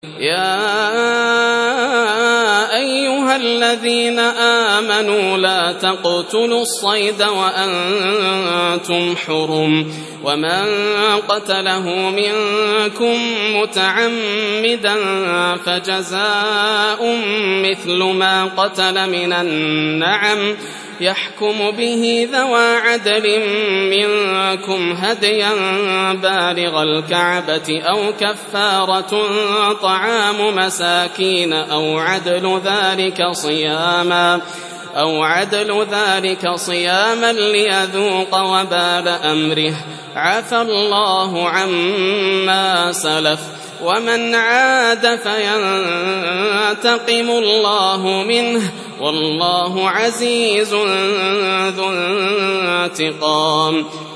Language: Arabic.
يا أيها الذين آمنوا لا تقتلوا الصيد وأنتم حرم ومن قتله منكم متعمدا فجزاء مثل ما قتل من النعم يحكم به ذوى عدل منكم هديا بالغ الكعبة أو كفارة طعام مساكين أو عدل ذلك صياما ليذوق وبال أمره عفى الله عما سلف ومن عاد فينتقم الله منه والله عزيز ذو انتقام.